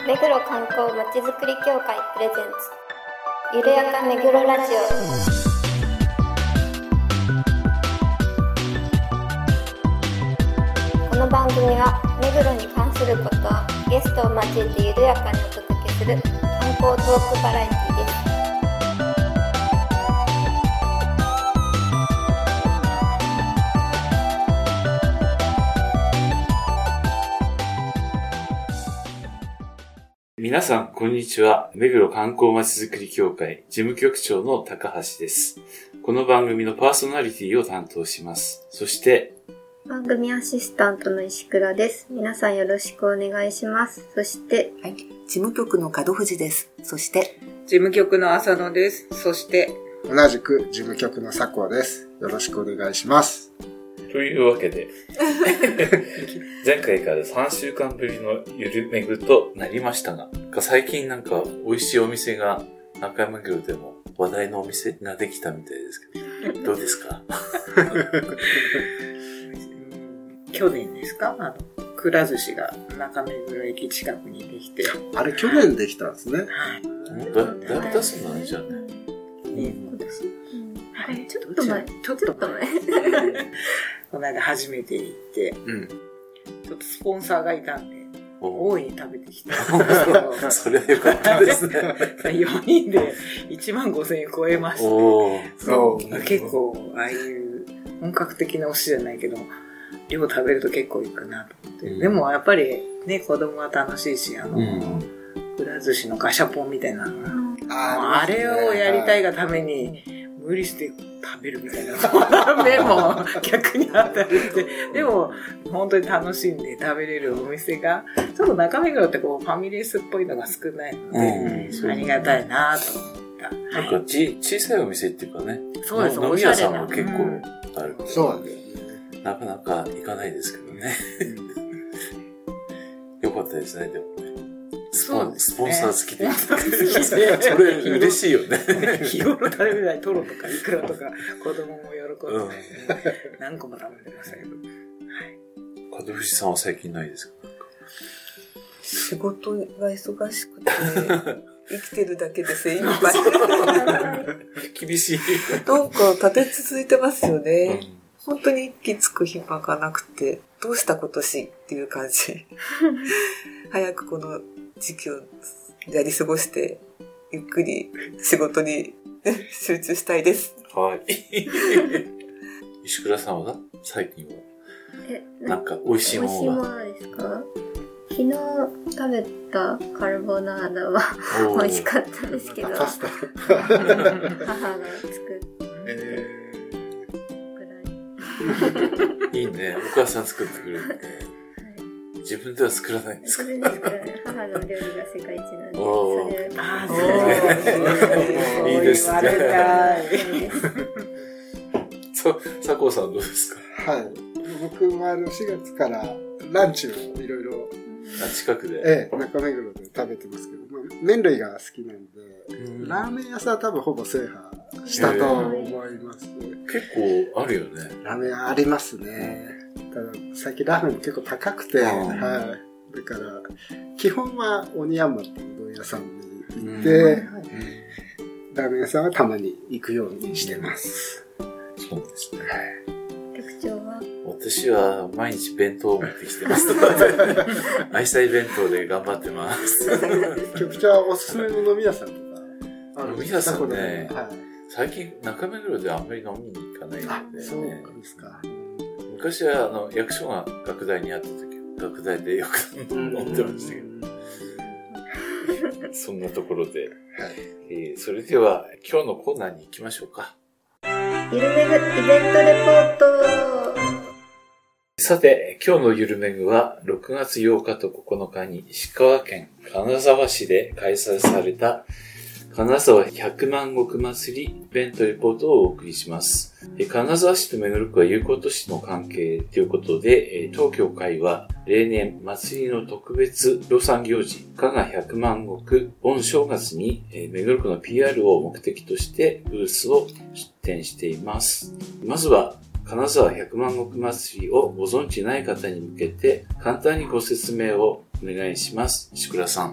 目黒観光まちづくり協会プレゼンツゆるやか目黒ラジオ。この番組は目黒に関することをゲストを交えてゆるやかにお届けする観光トークバラエティです。 皆さん、こんにちは。目黒観光まちづくり協会事務局長の高橋です。この番組のパーソナリティを担当します。そして、 番組アシスタントの石倉です。皆さんよろしくお願いします。そして、 はい、事務局の門藤です。そして、 事務局の浅野です。そして、 同じく事務局の佐藤です。よろしくお願いします。 というわけで、前回から3週間ぶりのゆるめぐとなりましたが、最近なんか美味しいお店が中山目黒でも話題のお店ができたみたいですけど、どうですか？ 去年ですか？くら寿司が中目黒駅近くにできて。 あれ去年できたんですね。 はい。 だいぶ経つんだね、じゃあね。 今年。 はい、 ちょっと前。 この間初めて行って、ちょっとスポンサーがいたんで、大いに食べてきた。 それはよかったですね。 4人で15,000円超えました、そう結構、ああいう本格的なお寿司じゃないけど、量食べると結構いいかなと思って。でもやっぱりね、子供は楽しいし、くら寿司のガシャポンみたいなのあれをやりたいがために、無理して食べるみたいな目も逆にあったりして、でも本当に楽しんで食べれるお店がちょっと中目黒ってこうファミレスっぽいのが少ないので、ありがたいなと思った。 なんか小さいお店っていうかね、 そうです、 飲み屋さんも結構ある、 そうなんだよね。 なかなか行かないですけどね。よかったですね、でもね。スポンサー付きで。それ嬉しいよね。 日頃食べれないトロとかイクラとか子供も喜んで、何個も食べてましたけど。 門藤さんは最近ないですか？ 仕事が忙しくて、生きてるだけで精一杯。 厳しい。 なんか立て続いてますよね。本当に一気つく暇がなくて、どうした今年っていう感じ。早くこの時期をやり過ごして、ゆっくり仕事に集中したいです。 はい。石倉さんは最近はなんか美味しいものが。 美味しいものですか？昨日食べたカルボナーラは美味しかったですけど、母が作っていいね、お母さん作ってくれる。自分では作らないんですか？ 自分で作らない。母の料理が世界一なんで、 それいいですね。佐藤さんどうですか？ はい。僕は4月からランチをいろいろ近くで、 中目黒で食べてますけど、麺類が好きなんで、ラーメン屋さんは多分ほぼ制覇したと思います。 結構あるよね。 ラーメン屋ありますね。ただ最近ラーメンも結構高くて、はい。だから基本は鬼山ってうどん屋さんに行って、ラーメン屋さんはたまに行くようにしてます。 そうですね。 局長は？ 私は毎日弁当を持ってきてます。愛妻弁当で頑張ってます。 局長はおすすめの飲み屋さんとか飲み屋さんね、最近中目黒であんまり飲みに行かないので、ね、 そうですか。 昔は役所が学大にあった時、学大でよく飲んでましたけど、そんなところで、それでは今日のコーナーに行きましょうか。 ゆるめぐイベントレポート。 さて、今日のゆるめぐは6月8日と9日に石川県金沢市で開催された金沢100万石祭りイベントレポートをお送りします。金沢市と目黒区は友好都市の関係ということで、当協会は例年祭りの特別養蚕行事、加賀100万石盆正月に目黒区の PR を目的としてブースを出展しています。まずは金沢100万石祭りをご存知ない方に向けて簡単にご説明をお願いします。石倉さん。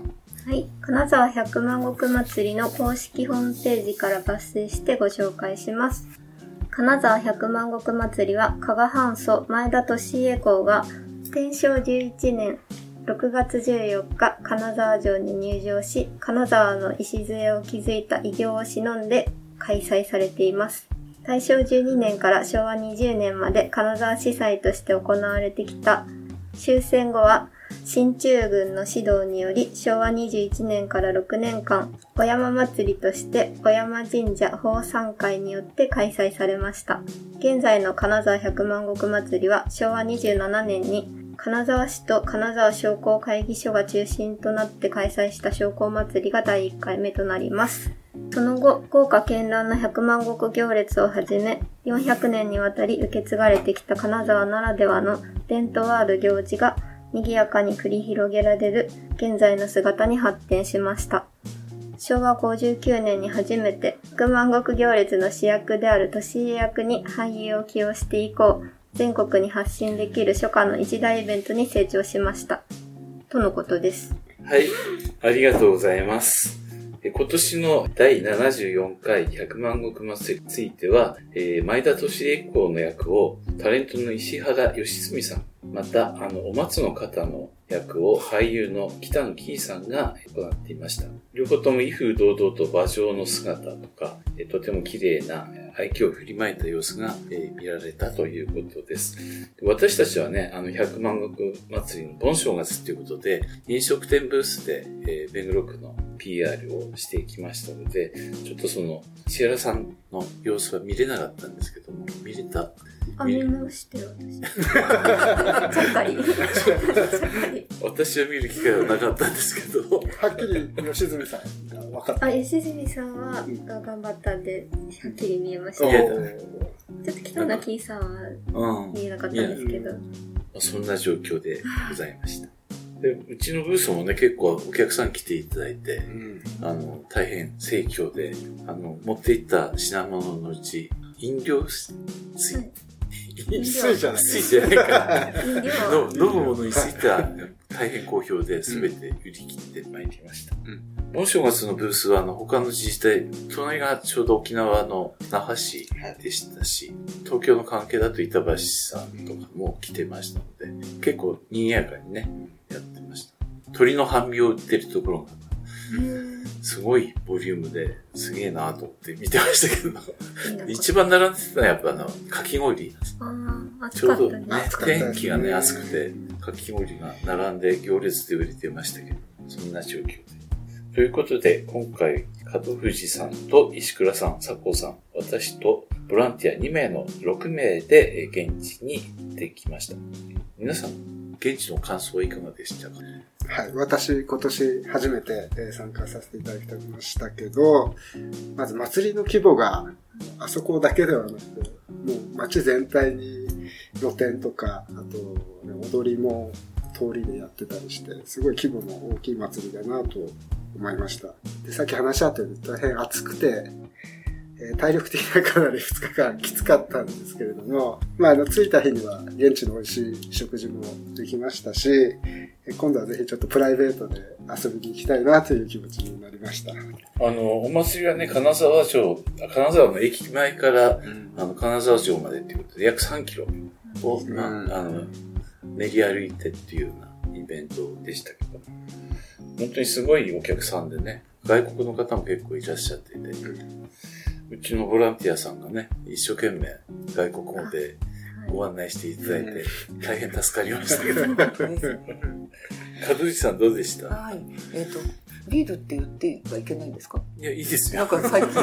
はい。金沢百万石祭りの公式ホームページから抜粋してご紹介します。金沢百万石祭りは、加賀藩祖前田利家公が天正11年6月14日、金沢城に入城し、金沢の礎を築いた偉業を偲んで開催されています。大正12年から昭和20年まで金沢司祭として行われてきた。終戦後は、進駐軍の指導により、昭和21年から6年間、お山祭りとして、小山神社奉賛会によって開催されました。現在の金沢百万石祭りは、昭和27年に、金沢市と金沢商工会議所が中心となって開催した商工祭りが第1回目となります。その後、豪華絢爛な百万石行列をはじめ、400年にわたり受け継がれてきた金沢ならではの伝統ある行事が、賑やかに繰り広げられる現在の姿に発展しました。昭和59年に初めて百万石行列の主役である利家役に俳優を起用して以降、全国に発信できる初夏の一大イベントに成長しました。とのことです。 はい、ありがとうございます。今年の第74回百万石祭りについては、前田利家公の役をタレントの石原良純さん、また、お松の方の役を俳優の北野きいさんが行っていました。両方とも威風堂々と馬上の姿とか、とても綺麗な愛嬌を振りまいた様子が見られたということです。私たちはね、百万石祭りの盆正月ということで、飲食店ブースで、目黒区の PR をしていきましたので、ちょっとその、石原さんの様子は見れなかったんですけども、見れた？ 見直してよ、私。ちゃっかり。 私は見る機会はなかったんですけど。 はっきり吉住さんが分かった。 吉住さんは、頑張ったんで、はっきり見えました。 見えた。 ちょっと北野きいさんは見えなかったんですけど。 そんな状況でございました。で、うちのブースもね、結構お客さん来ていただいて、大変盛況で、持っていった品物のうち、飲料水。 水じゃない。 水じゃないか。飲むものについては大変好評で全て売り切ってまいりました。盆正月のブースは他の自治体、隣がちょうど沖縄の那覇市でしたし、東京の関係だと板橋さんとかも来てましたので、結構賑やかにね、やってました。鳥の半身を売ってるところが、すごいボリュームですげえなと思って見てましたけど、一番並んでたのはやっぱかき氷です。ちょうどね、天気がね、暑くて、かき氷が並んで行列で売れてましたけど、そんな状況で。ということで、今回、門藤さんと石倉さん、佐藤さん、私とボランティア2名の6名で現地に行ってきました。皆さん、現地の感想はいかがでしたか？ はい。私、今年初めて参加させていただきましたけど、まず祭りの規模があそこだけではなくて、もう街全体に露店とか、あと、踊りも通りでやってたりして、すごい規模の大きい祭りだなと思いました。で、さっき話し合ったように大変暑くて、体力的にはかなり2日間きつかったんですけれども、着いた日には現地の美味しい食事もできましたし、今度はぜひちょっとプライベートで遊びに行きたいなという気持ちになりました。 お祭りはね、金沢の駅前から、金沢城までっていうことで約3キロを、練り歩いてっていうようなイベントでしたけど、本当にすごいお客さんでね、外国の方も結構いらっしゃっていて、うちのボランティアさんがね、一生懸命外国語でご案内していただいて、大変助かりましたけど。門口さんどうでした？ はい。ビールって言ってはいけないんですか？ いや、いいですよ。 なんか最近、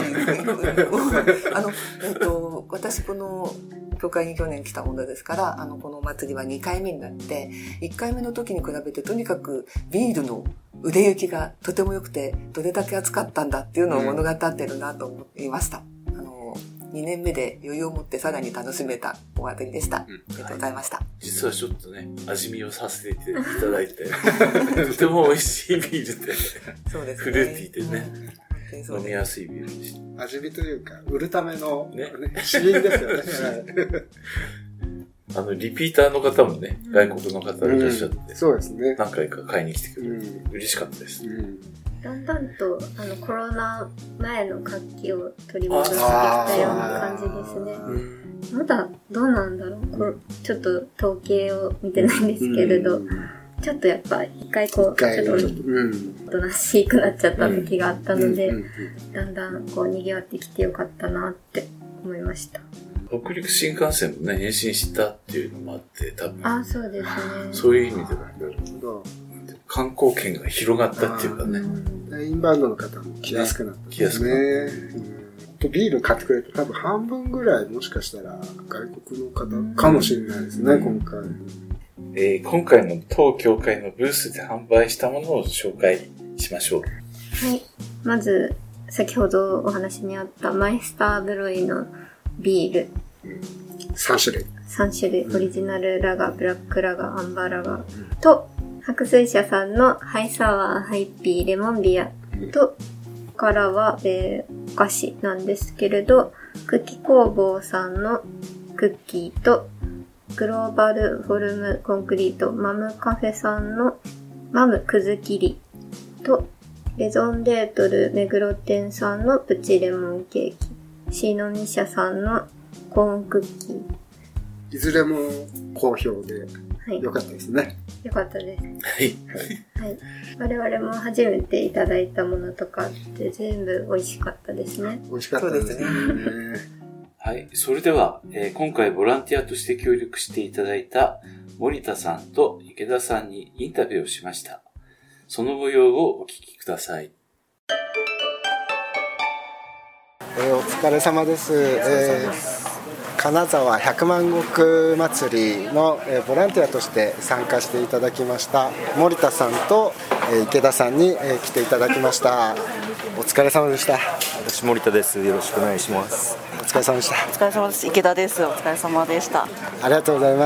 私この教会に去年来たものですから、このお祭りは2回目になって、1回目の時に比べてとにかくビールの売れ行きがとても良くて、どれだけ暑かったんだっていうのを物語ってるなと思いました。2年目で余裕を持ってさらに楽しめたお祭りでした。ありがとうございました。 実はちょっとね、味見をさせていただいて、とても美味しいビールで、そうですね、フルーティーでね、飲みやすいビールでした。 味見というか、売るための、ね、詩吟ですよね。 リピーターの方もね、外国の方いらっしゃって、 そうですね。 何回か買いに来てくれて、嬉しかったです。 だんだんとコロナ前の活気を取り戻してきたような感じですね。まだどうなんだろう、ちょっと統計を見てないんですけれど、ちょっとやっぱ一回ちょっとおとなしくなっちゃった時があったので、だんだん賑わってきてよかったなって思いました。 北陸新幹線もね、延伸したっていうのもあって、多分。 そうですね。 そういう意味では、観光圏が広がったっていうかね。 インバウンドの方も来やすくなったですね。ビール買ってくれて多分半分ぐらいもしかしたら外国の方かもしれないですね、今回。 今回の当協会のブースで販売したものを紹介しましょう。 はい。まず、先ほどお話にあったマイスターブロイのビール。 3種類。 3種類。オリジナルラガー、ブラックラガー、アンバーラガーと、白水社さんのハイサワー、ハイピー、レモンビアと、からは、お菓子なんですけれど、クッキ工房さんのクッキーと、グローバルフォルムコンクリート、マムカフェさんのマムくず切りと、レゾンデートル目黒店さんのプチレモンケーキ、シーノミ社さんのコーンクッキー。 いずれも好評で、良かったですね。 良かったです。 はい。 はい。我々も初めていただいたものとかって全部美味しかったですね。 美味しかったですね。 はい。それでは、今回ボランティアとして協力していただいた森田さんと池田さんにインタビューをしました。その模様をお聞きください。 お疲れ様です。金沢百万石祭りのボランティアとして参加していただきました森田さんと池田さんに来ていただきました。お疲れ様でした。 私森田です。よろしくお願いします。 お疲れ様でした。 お疲れ様です。池田です。お疲れ様でした。 ありがとうございます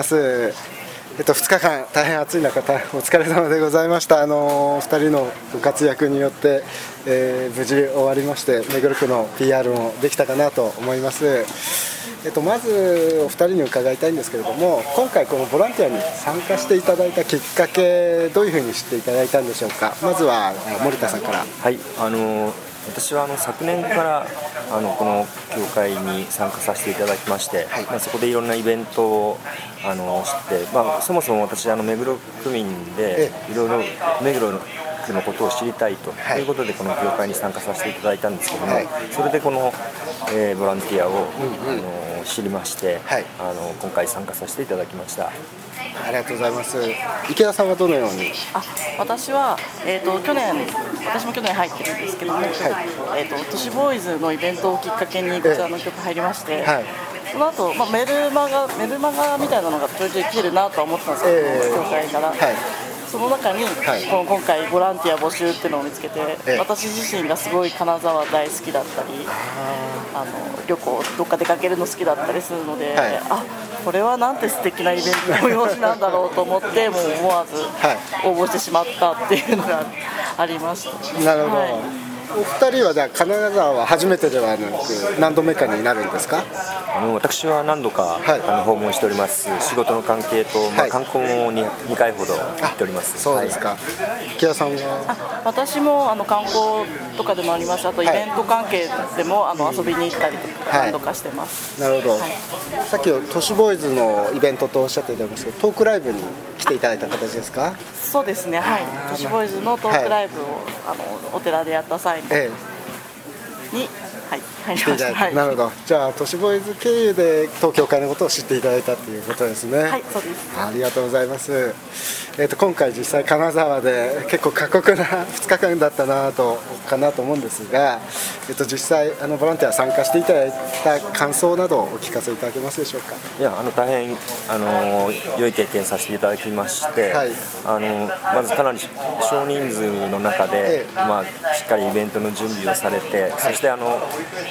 。2日間大変暑い中お疲れ様でございました。2人のご活躍によって、無事終わりまして目黒区の PR もできたかなと思います。まずお二人に伺いたいんですけれども、今回このボランティアに参加していただいたきっかけ、どういうふうに知っていただいたんでしょうか。まずは森田さんから。 はい、私は昨年からこの協会に参加させていただきまして、そこでいろんなイベントを知って、そもそも私目黒区民でいろいろ目黒のことを知りたいということでこの協会に参加させていただいたんですけども、それでこの、ボランティアを、知りまして、今回参加させていただきました。 ありがとうございます。池田さんはどのように？ 私は、私も去年入ってるんですけども、都市ボーイズのイベントをきっかけにこちらの曲入りまして、その後、メルマガみたいなのがちょいちょい来てるなとは思ってたんですけど、協会から。その中に、今回ボランティア募集っていうのを見つけて、私自身がすごい金沢大好きだったり、旅行どっか出かけるの好きだったりするので、これはなんて素敵なイベントの催しなんだろうと思ってもう思わず応募してしまったっていうのがありました。 なるほど。お二人はじゃあ金沢は初めてではなく何度目かになるんですか？ 私は何度か、訪問しております。仕事の関係と、観光も 2回ほど行っております。 そうですか。池田さんは？ 私も観光とかでもあります。あとイベント関係でも遊びに行ったりとか何度かしてます。 なるほど。さっき都市ボーイズのイベントとおっしゃっていたんですけど、トークライブに来ていただいた形ですか？ そうですね。はい。都市ボーイズのトークライブをお寺でやった際に入りました。 なるほど。じゃあ都市ボーイズ経由で当協会のことを知っていただいたということですね。 はい、そうです。 ありがとうございます。今回実際金沢で結構過酷な2日間だったかなと思うんですが、実際ボランティア参加していただいた感想などをお聞かせいただけますでしょうか。 いや大変良い経験させていただきまして、まずかなり少人数の中で、しっかりイベントの準備をされて、そして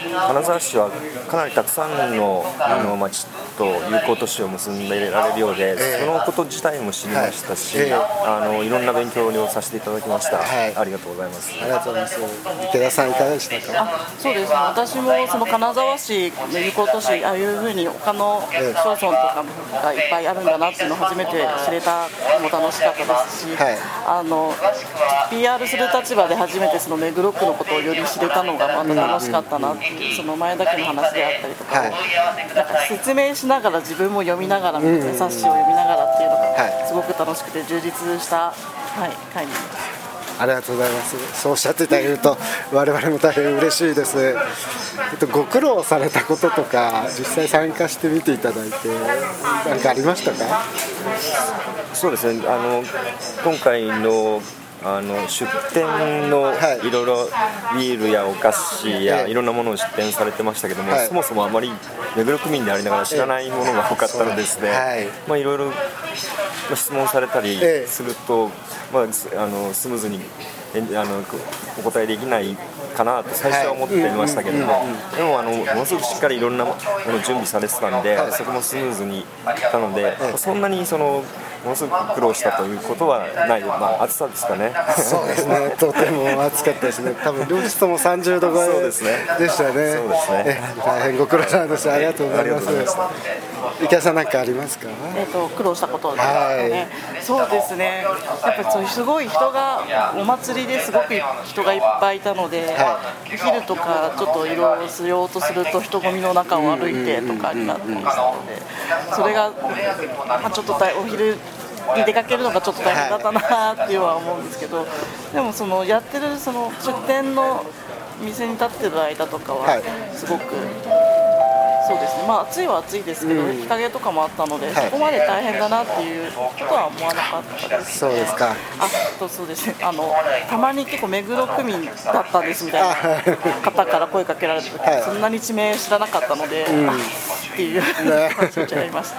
金沢市はかなりたくさんの町と友好都市を結んでられるようで、そのこと自体も知りましたし、いろんな勉強をさせていただきました。ありがとうございます。 ありがとうございます。池田さんいかがでしたか？ そうですね、私もその金沢市の友好都市、ああいうふうに他の市町村とかがいっぱいあるんだなっていうのを初めて知れたのも楽しかったですし、PR する立場で初めてその目黒区のことをより知れたのがまた楽しかったなっていう、その前田家の話であったりとか、なんか説明しながら自分も読みながら、冊子を読みながらっていうのがすごく楽しくて充実した、会になります。 ありがとうございます。そうおっしゃっていただけると我々も大変嬉しいです。ご苦労されたこととか実際参加してみていただいて何かありましたか？ そうですね、今回の出店のいろいろビールやお菓子やいろんなものを出店されてましたけども、そもそもあまり目黒区民でありながら知らないものが多かったのですね、いろいろ質問されたりすると、スムーズにお答えできないかなと最初は思っていましたけども、でもものすごくしっかりいろんなもの準備されてたんで、そこもスムーズにいったので、そんなにものすごく苦労したということはない、暑さですかね。 そうですね、とても暑かったですね。多分両室とも30度超えでしたね。大変ご苦労さんでした。ありがとうございます。池田さん何かありますか？ 苦労したことですね。そうですね、やっぱりすごい人がお祭りですごく人がいっぱいいたので、昼とかちょっと移動しようとすると人混みの中を歩いてとかになったりしたので、それが、ちょっとお昼に出かけるのがちょっと大変だったなっていうのは思うんですけど、でもやってる出店の店に立ってる間とかはすごく、そうですね、暑いは暑いですけど、日陰とかもあったので、そこまで大変だなっていうことは思わなかったです。 そうですか。 そうですね、たまに結構目黒区民だったんですみたいな方から声かけられた時、そんなに地名知らなかったので、っていう話をやりました。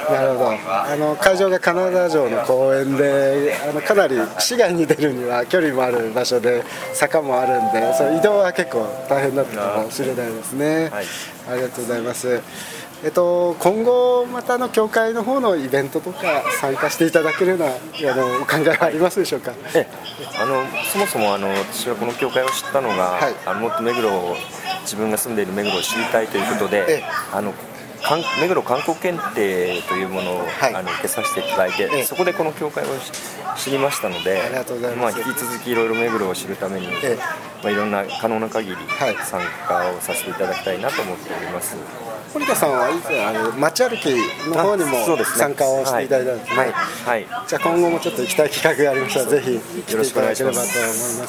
なるほど。会場が金沢城の公園で、かなり市外に出るには距離もある場所で坂もあるんで、その移動は結構大変だったかもしれないですね。ありがとうございます。今後また教会の方のイベントとか参加していただけるようなお考えはありますでしょうか？ そもそも私はこの教会を知ったのが、もっと目黒を自分が住んでいる目黒を知りたいということで、目黒観光検定というものを、受けさせていただいて、そこでこの教会を知りましたので、引き続きいろいろ目黒を知るために、いろんな可能な限り参加をさせていただきたいなと思っております。 堀田さんは以前街歩きの方にも参加をしていただいたんですね。じゃあ今後もちょっと行きたい企画がありましたらぜひ来ていただければと思います。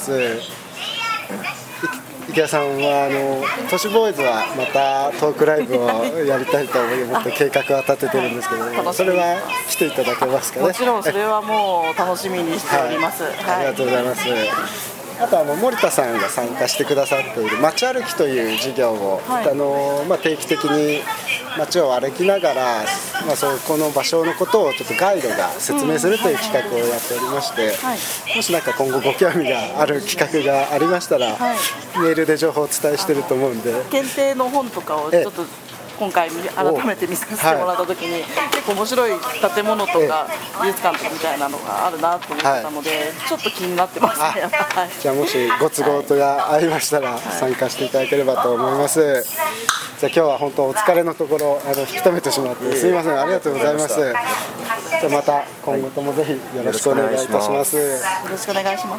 池田さんは都市ボーイズはまたトークライブをやりたいと思って計画は立ててるんですけど、それは来ていただけますかね？ もちろんそれはもう楽しみにしております。 ありがとうございます。あと森田さんが参加してくださっている街歩きという事業を、定期的に街を歩きながら、そこの場所のことをちょっとガイドが説明するという企画をやっておりまして、もし今後ご興味がある企画がありましたら、メールで情報をお伝えしてると思うんで、 検定の本とかをちょっと今回改めて見させてもらった時に、結構面白い建物とか美術館とかみたいなのがあるなと思ってたので、ちょっと気になってますね。 じゃあもしご都合とが合いましたら参加していただければと思います。じゃあ今日は本当お疲れのところ引き止めてしまってすみません。ありがとうございます。じゃあまた今後ともぜひよろしくお願いいたします。よろしくお願いします。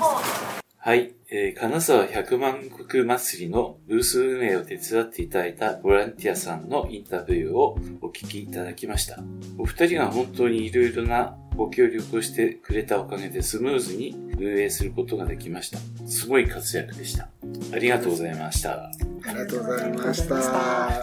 はい、金沢百万石祭りのブース運営を手伝っていただいたボランティアさんのインタビューをお聞きいただきました。お二人が本当にいろいろなご協力をしてくれたおかげでスムーズに運営することができました。すごい活躍でした。ありがとうございました。 ありがとうございました。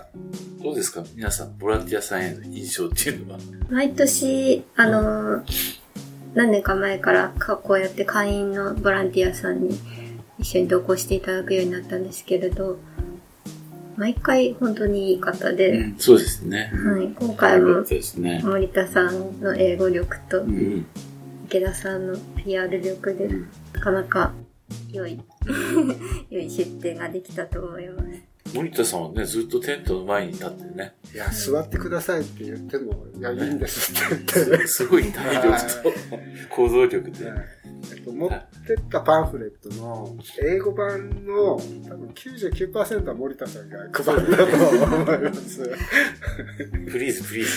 どうですか皆さん、ボランティアさんへの印象っていうのは？ 毎年、何年か前からこうやって会員のボランティアさんに一緒に同行していただくようになったんですけれど、毎回本当にいい方で、 そうですね。 今回も森田さんの英語力と池田さんの PR 力でなかなか良い出展ができたと思います。 森田さんはね、ずっとテントの前に立ってね。 いや、座ってくださいって言っても、いや、いいんですって言って。 すごい体力と行動力で。 持ってったパンフレットの英語版の多分 99% は森田さんが配ったと思います。 プリーズ、プリー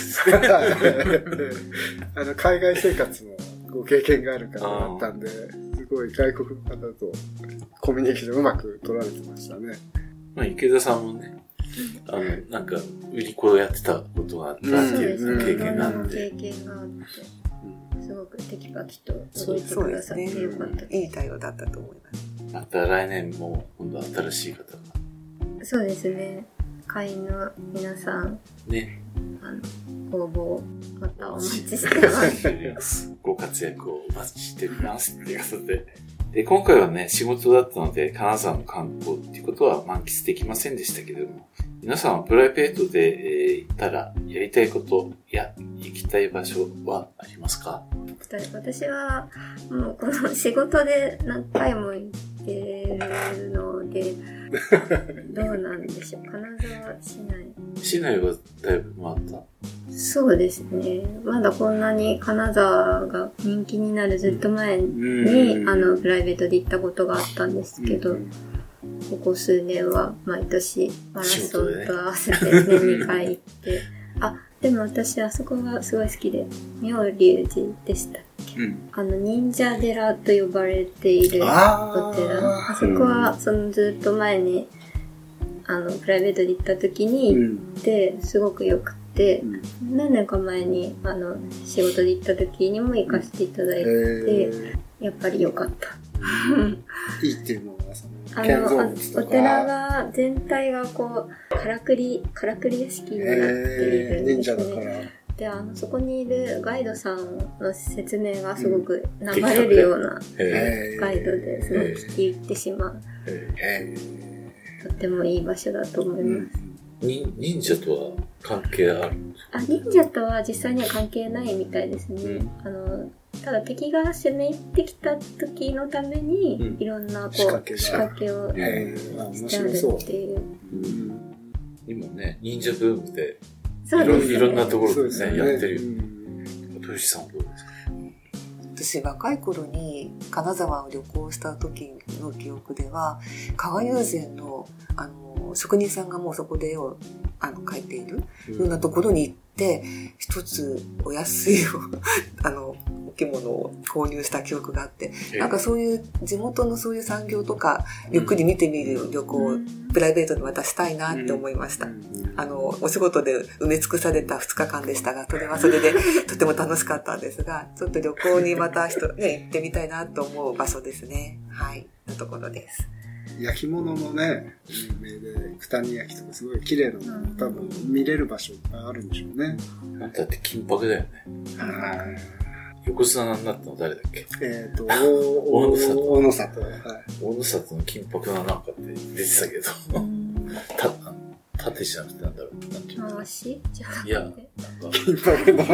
ズ。海外生活のご経験がある方だったんで、すごい外国の方とコミュニケーションうまく取られてましたね。 まあ、池田さんもね、なんか、売り子をやってたことがあったっていう経験があって。 経験があって。すごくテキパキと動いてくださってよかった。 いい対応だったと思います。 また来年も今度新しい方が。 そうですね。会員の皆さん。 ね。 応募、またお待ちしてます。 ご活躍をお待ちしておりますっていうことで。で、今回はね、仕事だったので、金沢の観光っていうことは満喫できませんでしたけれども、皆さんはプライベートで、行ったらやりたいことや行きたい場所はありますか？ 私はもうこの仕事で何回も行ってるので、どうなんでしょう。金沢市内。 市内はだいぶ回った？ そうですね。まだこんなに金沢が人気になるずっと前に、プライベートで行ったことがあったんですけど、ここ数年は毎年マラソンと合わせて年2回行って、でも私あそこがすごい好きで、妙隆寺でしたっけ、忍者寺と呼ばれているお寺。あそこはずっと前にプライベートで行った時に行って、すごく良くて、何年か前に仕事で行った時にも行かせていただいて、やっぱり良かった。 いいっていうのは建造物とかお寺が全体がこうからくり屋敷になっているんですね。忍者だから。で、そこにいるガイドさんの説明がすごく流れるようなガイドですごく聞き入ってしまう。とってもいい場所だと思います。 忍者とは関係あるんですか？ 忍者とは実際には関係ないみたいですね。ただ敵が攻め入ってきた時のために、いろんな仕掛けをしてあるっていう。 今ね、忍者ブームで、いろんなところでね、やってるよ。豊志さんはどうですか？ 私若い頃に金沢を旅行した時の記憶では、加賀友禅の職人さんがもうそこで絵を描いているようなところに行って、一つお安いお着物を購入した記憶があって、なんかそういう地元のそういう産業とかゆっくり見てみる旅行をプライベートでまたしたいなって思いました。お仕事で埋め尽くされた2日間でしたが、それはそれでとても楽しかったんですが、ちょっと旅行にまた行ってみたいなと思う場所ですね。はい、のところです。 焼き物のね、有名で、九谷焼とかすごい綺麗なの多分見れる場所があるんでしょうね。 だって金箔だよね。横綱になったの誰だっけ？ 大野里。 大野里の金箔のなんかって出てたけど、縦じゃなくてなんだろう。なんていうの？ 回しじゃなくて。 いや、なんか。 金箔の。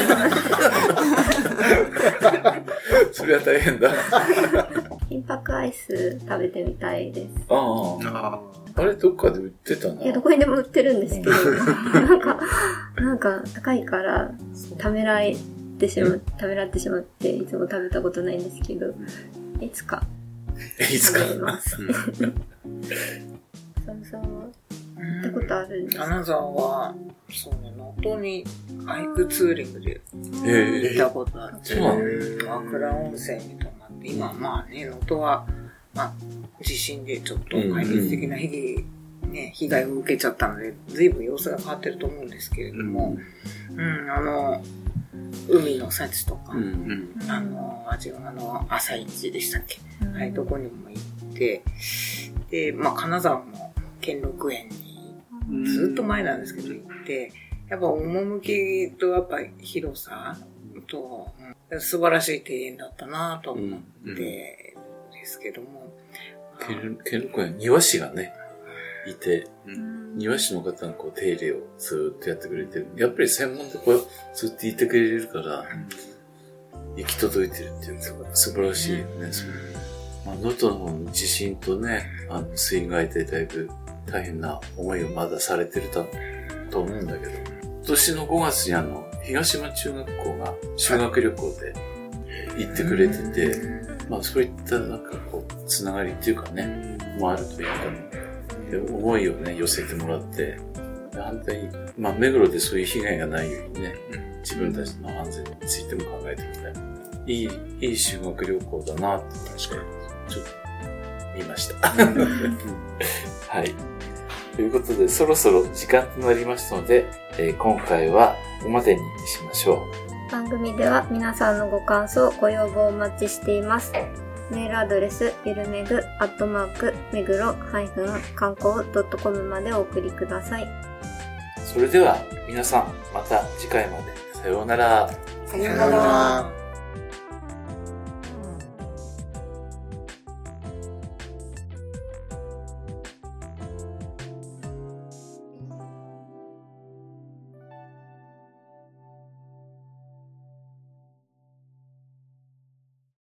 それは大変だ。 金箔アイス食べてみたいです。 あれどっかで売ってたな。 いや、どこにでも売ってるんですけど、なんか高いからためらってしまっていつも食べたことないんですけど、いつか食べます。サムさんは行ったことあるんですか？ 金沢はそうね、能登にバイクツーリングで行ったことあって、枕温泉に泊まって、今まあね、能登は地震でちょっと壊滅的な被害を受けちゃったので、随分様子が変わってると思うんですけれども、海の幸とか、朝市でしたっけ、ああいうとこにも行って、で、金沢も兼六園にずっと前なんですけど行って、やっぱ趣とやっぱ広さと、素晴らしい庭園だったなと思ってですけども、 兼六園、庭師がねいて、庭師の方がこう手入れをずっとやってくれてる。やっぱり専門でこうずっといてくれるから、行き届いてるっていうのが素晴らしいよね。能登の地震とね、水害でだいぶ大変な思いをまだされてると思うんだけど、今年の5月に東島中学校が修学旅行で行ってくれてて、まあそういったつながりっていうかね、もあるというか、思いをね、寄せてもらって、反対に、まあ目黒でそういう被害がないようにね、自分たちの安全についても考えてみたい。いい修学旅行だなって、確かに、ちょっと見ました。はい。ということで、そろそろ時間となりましたので、今回はここまでにしましょう。番組では皆さんのご感想、ご要望をお待ちしています。メールアドレス、ゆるめぐめぐろ観光.com までお送りください。 それでは皆さん、また次回まで。さようなら。 さようなら。